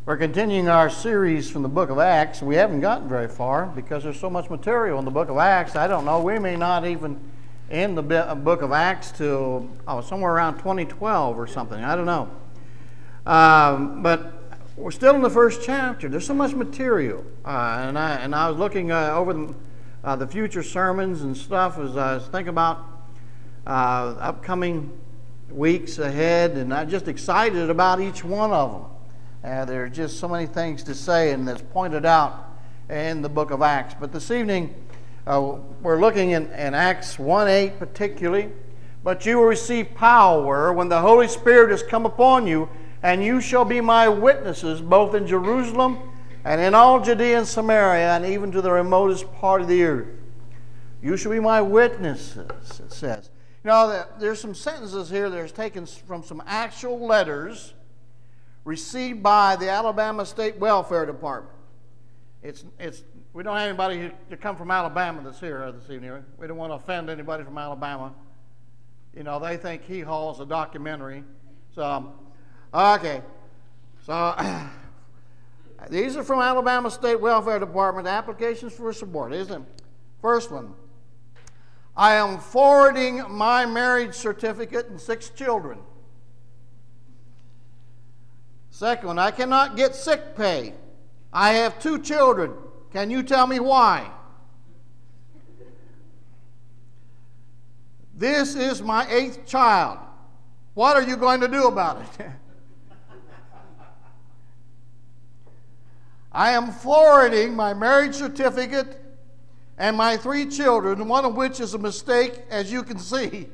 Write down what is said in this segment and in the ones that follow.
We're continuing our series from the book of Acts. We haven't gotten very far because there's so much material in the book of Acts. I don't know, we may not even end the book of Acts till somewhere around 2012 or something. I don't know. But we're still in the first chapter. There's so much material. And I was looking over the future sermons and stuff as I was thinking about upcoming weeks ahead, and I'm just excited about each one of them. There are just so many things to say, and that's pointed out in the book of Acts. But this evening, we're looking in Acts 1:8 particularly. But you will receive power when the Holy Spirit has come upon you, and you shall be my witnesses both in Jerusalem and in all Judea and Samaria, and even to the remotest part of the earth. You shall be my witnesses, it says. You know, there's some sentences here that are taken from some actual letters received by the Alabama State Welfare Department. We don't have anybody to come from Alabama that's here this evening. We don't want to offend anybody from Alabama. You know, they think Hee Haw's a documentary. So, okay. So, these are from Alabama State Welfare Department, applications for support, isn't it? First one. I am forwarding my marriage certificate and 6 children. Second one, I cannot get sick pay. I have 2 children. Can you tell me why? This is my 8th child. What are you going to do about it? I am forwarding my marriage certificate and my 3 children, one of which is a mistake, as you can see.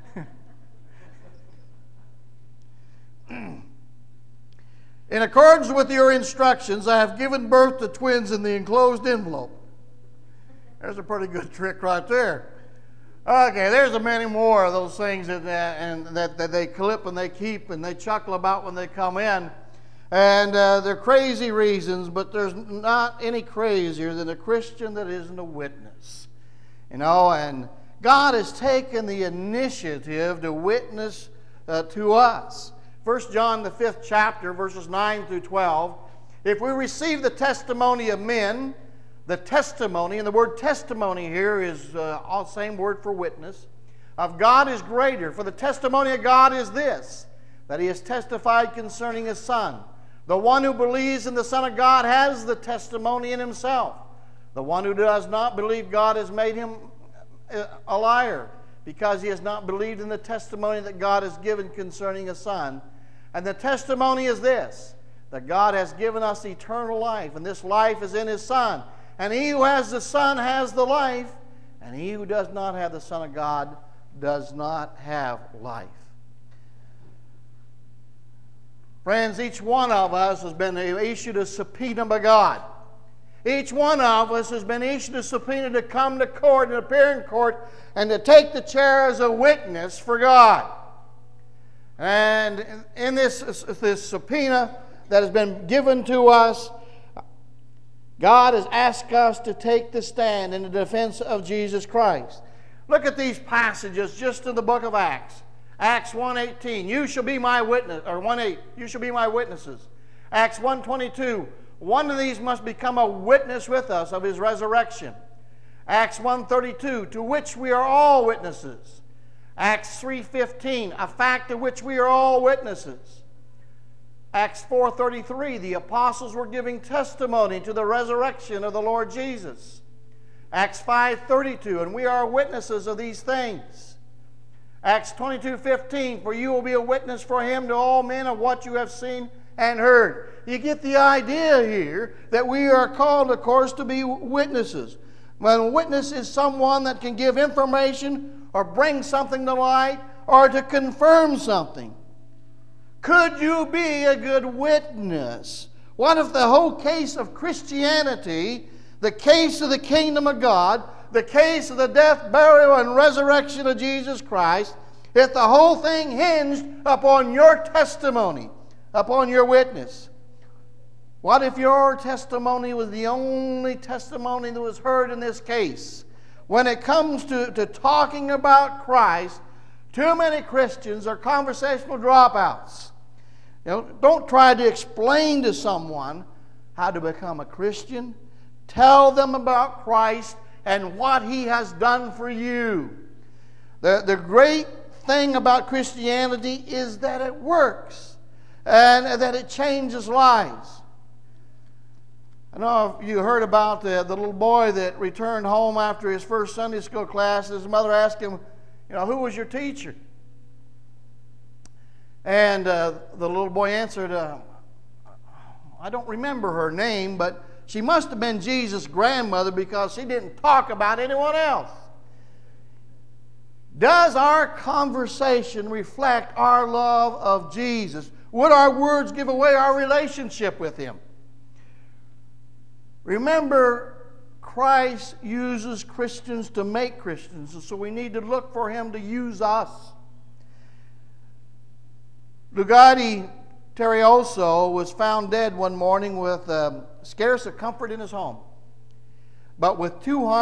In accordance with your instructions, I have given birth to twins in the enclosed envelope. There's a pretty good trick right there. Okay, there's many more of those things that they clip and they keep and they chuckle about when they come in. And they're crazy reasons, but there's not any crazier than a Christian that isn't a witness. You know, and God has taken the initiative to witness to us. 1 John, the 5th chapter, verses 9 through 12. If we receive the testimony of men, the testimony, and the word testimony here is all same word for witness, of God is greater. For the testimony of God is this, that He has testified concerning His Son. The one who believes in the Son of God has the testimony in himself. The one who does not believe God has made him a liar, because he has not believed in the testimony that God has given concerning His Son. And the testimony is this, that God has given us eternal life, and this life is in His Son. And he who has the Son has the life, and he who does not have the Son of God does not have life. Friends, each one of us has been issued a subpoena by God. Each one of us has been issued a subpoena to come to court and appear in court and to take the chair as a witness for God. And in this subpoena that has been given to us, God has asked us to take the stand in the defense of Jesus Christ. Look at these passages just in the book of Acts. Acts 1:18, you shall be my witness, or 1:8, you shall be my witnesses. Acts 1:22, one of these must become a witness with us of His resurrection. Acts 1:32, to which we are all witnesses. Acts 3:15, a fact of which we are all witnesses. Acts 4:33, the apostles were giving testimony to the resurrection of the Lord Jesus. Acts 5:32, and we are witnesses of these things. Acts 22:15, for you will be a witness for Him to all men of what you have seen and heard. You get the idea here that we are called, of course, to be witnesses. When a witness is someone that can give information or bring something to light or to confirm something. Could you be a good witness? What if the whole case of Christianity, the case of the kingdom of God, the case of the death, burial, and resurrection of Jesus Christ, if the whole thing hinged upon your testimony, upon your witness? What if your testimony was the only testimony that was heard in this case? When it comes to talking about Christ, too many Christians are conversational dropouts. Don't try to explain to someone how to become a Christian. Tell them about Christ and what He has done for you. The great thing about Christianity is that it works and that it changes lives. I know if you heard about the little boy that returned home after his first Sunday school class. His mother asked him, who was your teacher? And the little boy answered, I don't remember her name, but she must have been Jesus' grandmother because she didn't talk about anyone else. Does our conversation reflect our love of Jesus? Would our words give away our relationship with Him? Remember, Christ uses Christians to make Christians, and so we need to look for Him to use us. Lugatti Terioso was found dead one morning with scarce a comfort in his home, but with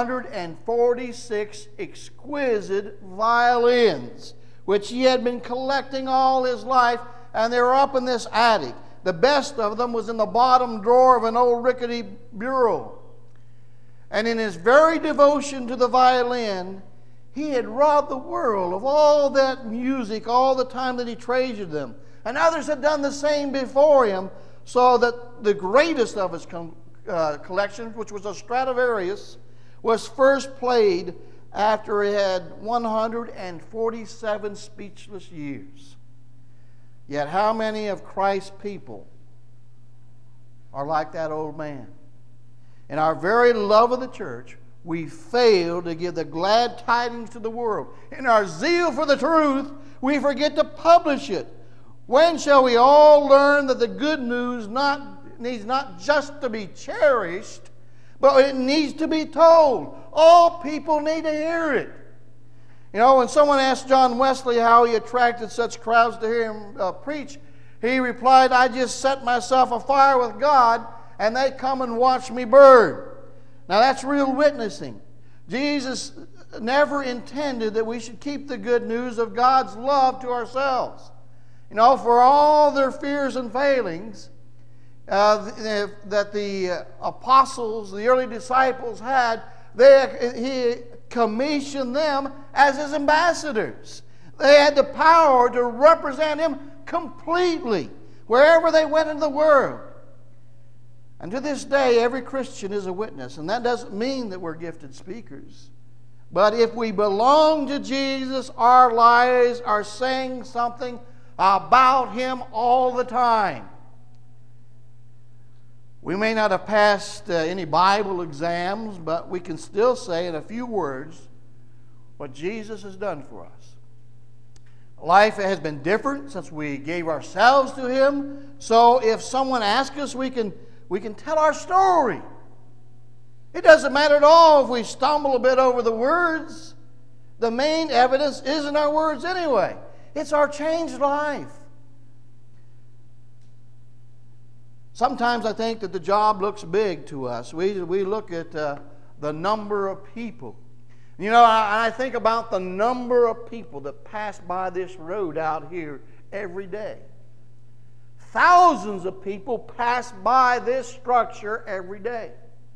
246 exquisite violins, which he had been collecting all his life, and they were up in this attic. The best of them was in the bottom drawer of an old rickety bureau. And in his very devotion to the violin, he had robbed the world of all that music all the time that he treasured them. And others had done the same before him, so that the greatest of his collection, which was a Stradivarius, was first played after he had 147 speechless years. Yet how many of Christ's people are like that old man? In our very love of the church, we fail to give the glad tidings to the world. In our zeal for the truth, we forget to publish it. When shall we all learn that the good news needs not just to be cherished, but it needs to be told? All people need to hear it. When someone asked John Wesley how he attracted such crowds to hear him preach, he replied, I just set myself afire with God, and they come and watch me burn. Now that's real witnessing. Jesus never intended that we should keep the good news of God's love to ourselves. For all their fears and failings that the apostles, the early disciples had, He commissioned them as His ambassadors. They had the power to represent Him completely wherever they went in the world. And to this day, every Christian is a witness. And that doesn't mean that we're gifted speakers. But if we belong to Jesus, our lives are saying something about Him all the time. We may not have passed any Bible exams, but we can still say in a few words what Jesus has done for us. Life has been different since we gave ourselves to Him. So if someone asks us, we can tell our story. It doesn't matter at all if we stumble a bit over the words. The main evidence isn't our words anyway. It's our changed life. Sometimes I think that the job looks big to us. We look at the number of people. I think about the number of people that pass by this road out here every day. Thousands of people pass by this structure every day.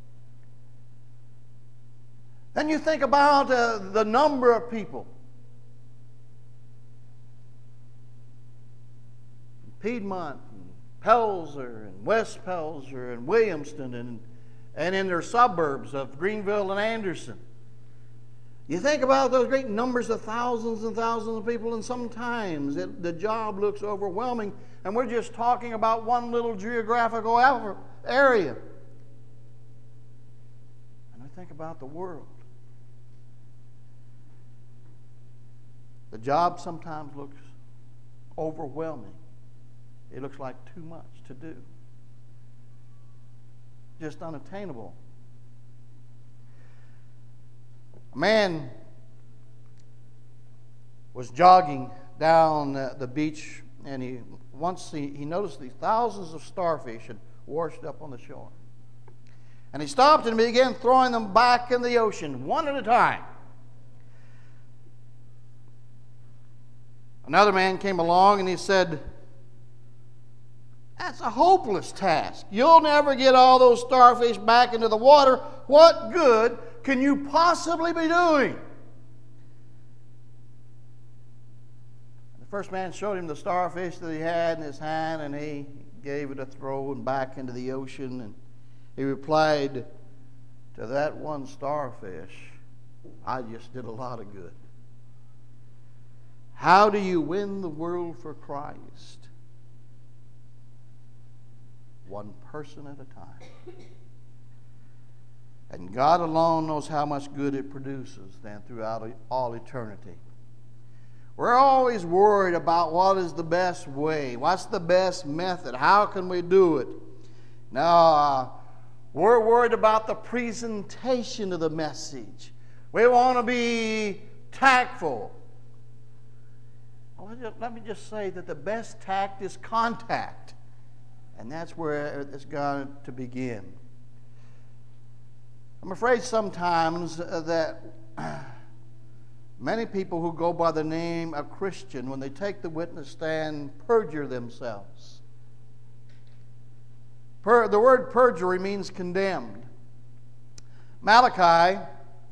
Then you think about the number of people. Piedmont, and Pelzer, and West Pelzer, and Williamston, and in their suburbs of Greenville and Anderson. You think about those great numbers of thousands and thousands of people, and sometimes the job looks overwhelming, and we're just talking about one little geographical area. And I think about the world. The job sometimes looks overwhelming. It looks like too much to do. Just unattainable. A man was jogging down the beach, and he noticed these thousands of starfish had washed up on the shore. And he stopped and began throwing them back in the ocean, one at a time. Another man came along and he said, That's a hopeless task. You'll never get all those starfish back into the water. What good can you possibly be doing? The first man showed him the starfish that he had in his hand, and he gave it a throw and back into the ocean. And he replied, to that one starfish, I just did a lot of good. How do you win the world for Christ? One person at a time. And God alone knows how much good it produces then throughout all eternity. We're always worried about what is the best way, what's the best method, how can we do it? Now, we're worried about the presentation of the message. We want to be tactful. Well, let me just say that the best tact is contact. And that's where it's got to begin. I'm afraid sometimes that many people who go by the name of Christian, when they take the witness stand, perjure themselves. The word perjury means condemned. Malachi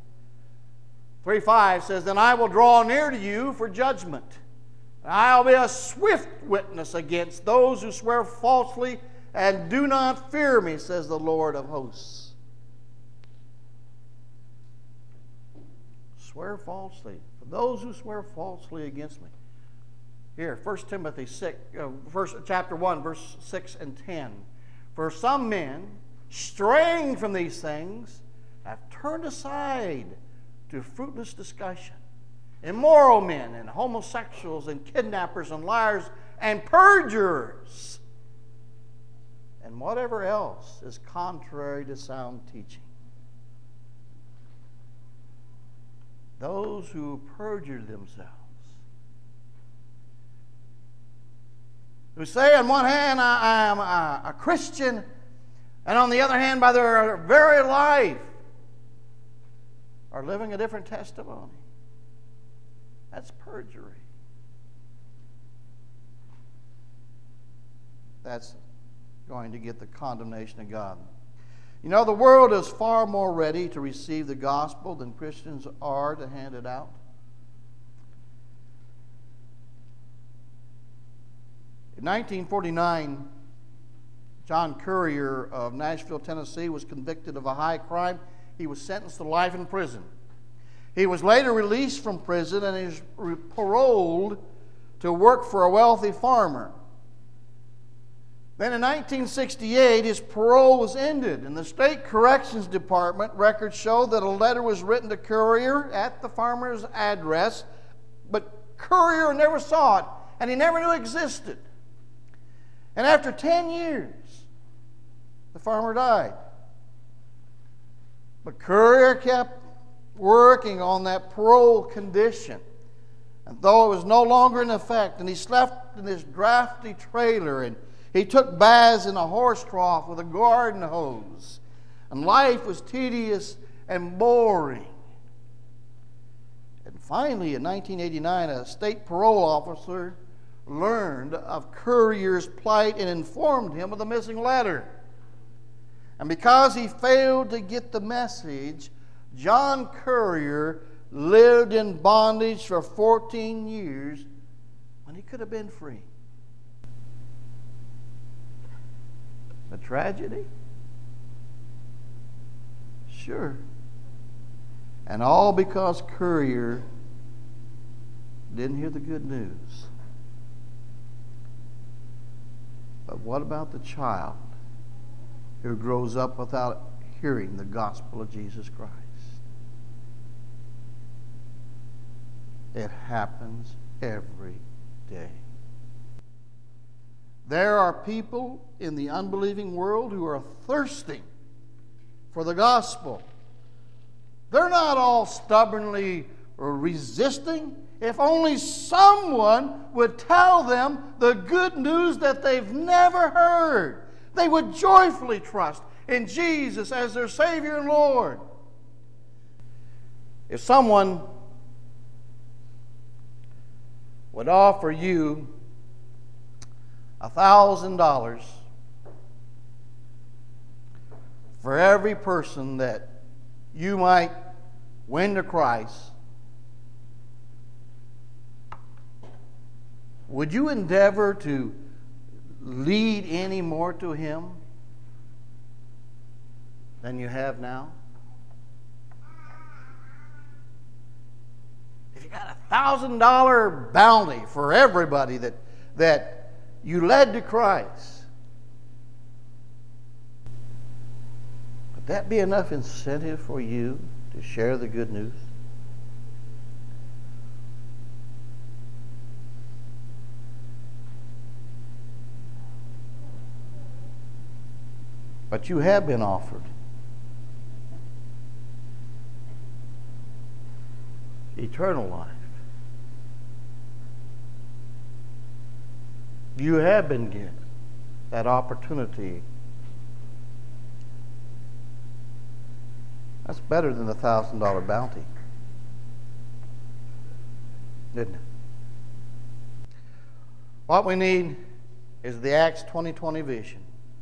3:5 says, then I will draw near to you for judgment. I'll be a swift witness against those who swear falsely and do not fear me, says the Lord of hosts. Swear falsely. For those who swear falsely against me. Here, 1 Timothy 6, chapter 1, verse 6 and 10. For some men, straying from these things, have turned aside to fruitless discussion. Immoral men and homosexuals and kidnappers and liars and perjurers and whatever else is contrary to sound teaching. Those who perjure themselves, who say on one hand I am a Christian, and on the other hand by their very life are living a different testimony. That's perjury. That's going to get the condemnation of God. You know, the world is far more ready to receive the gospel than Christians are to hand it out. In 1949, John Currier of Nashville, Tennessee, was convicted of a high crime. He was sentenced to life in prison. He was later released from prison and is paroled to work for a wealthy farmer. Then in 1968, his parole was ended, and the State Corrections Department records show that a letter was written to Currier at the farmer's address, but Currier never saw it, and he never knew it existed. And after 10 years, the farmer died. But Currier kept working on that parole condition. And though it was no longer in effect, and he slept in this drafty trailer, and he took baths in a horse trough with a garden hose, and life was tedious and boring. And finally, in 1989, a state parole officer learned of Currier's plight and informed him of the missing letter. And because he failed to get the message, John Currier lived in bondage for 14 years when he could have been free. A tragedy? Sure. And all because Currier didn't hear the good news. But what about the child who grows up without hearing the gospel of Jesus Christ? It happens every day. There are people in the unbelieving world who are thirsting for the gospel. They're not all stubbornly resisting. If only someone would tell them the good news that they've never heard, they would joyfully trust in Jesus as their Savior and Lord. If someone would offer you $1,000 for every person that you might win to Christ, would you endeavor to lead any more to Him than you have now? If you got $1,000 bounty for everybody that you led to Christ, would that be enough incentive for you to share the good news? But you have been offered eternal life. You have been given that opportunity. That's better than the $1,000 bounty, isn't it? What we need is the Acts 20:20 vision.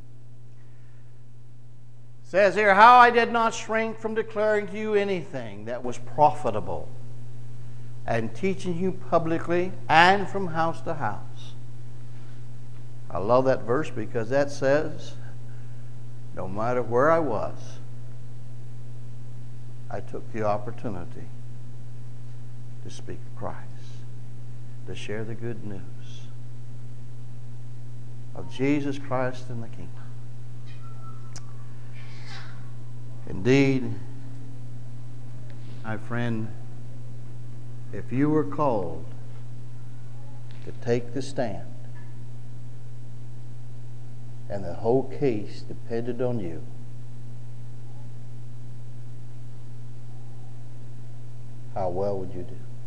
It says here, how I did not shrink from declaring to you anything that was profitable, and teaching you publicly and from house to house. I love that verse because that says, no matter where I was, I took the opportunity to speak of Christ, to share the good news of Jesus Christ and the kingdom. Indeed, my friend, if you were called to take the stand and the whole case depended on you, how well would you do?